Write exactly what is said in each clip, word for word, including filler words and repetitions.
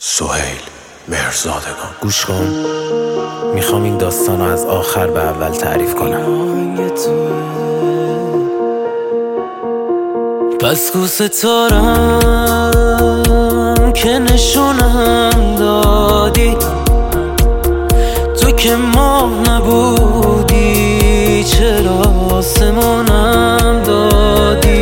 سهیل مهرزادگان. گوش کن، میخوام این داستان رو از آخر به اول تعریف کنم. پس کو ستارم که نشونم دادی، تو که ماه نبودی چرا آسمونم دادی.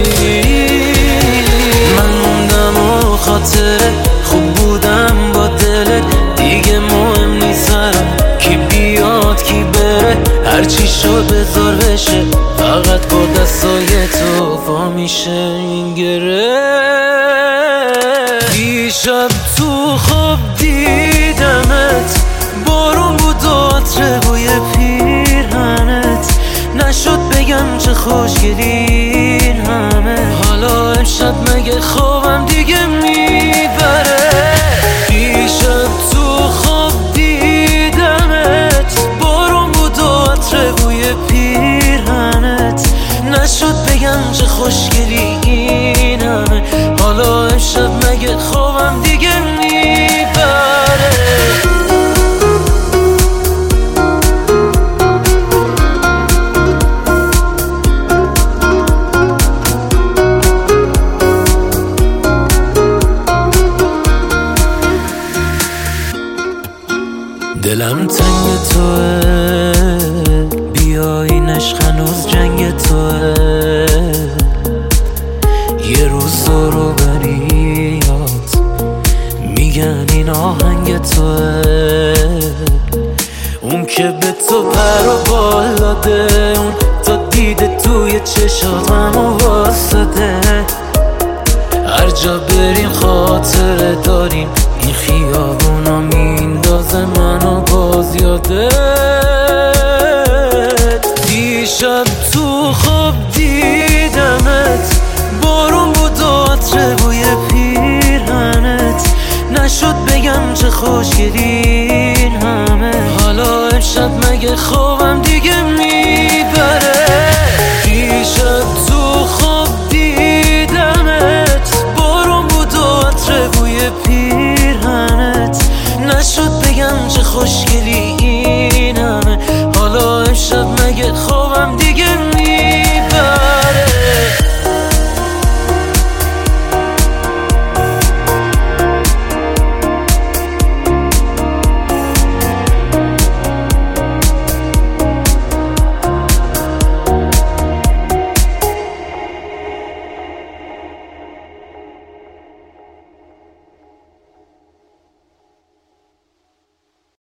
من موندم و خاطره خوب بودم با دلت، دیگه مهم نیست کی بیاد کی بره، هرچی شد بذار بشه، فقط با دستای تو وا میشه این گره. دیشب تو خواب دیدمت، بارون بود و عطر بوی پیرهنت، نشد بگم چه خوشگلی این همه. حالا امشب مگه خوابم دیگه میبره؟ دیشب تو خواب دیدمت، بارون بود و عطر بوی پیرهنت، نشد بگم چه خوشگلی این همه. حالا امشب مگه خوابم دیگه میبره؟ دلم تنگ توه، بیاینش هنوز جنگ توه، یه روز رو بریات میگن این آهنگ توه، اون که به تو پر و بال داده، اون تا دیده توی چشات همو واسده. هر جا بریم خاطره داریم، این خیابونا میندازه منو باز یادت. دیشب تو خواب دیدمت، بارون بود و عطر بوی پیرهنت، نشد بگم چه خوشگلی این همه. حالا امشب مگه خواب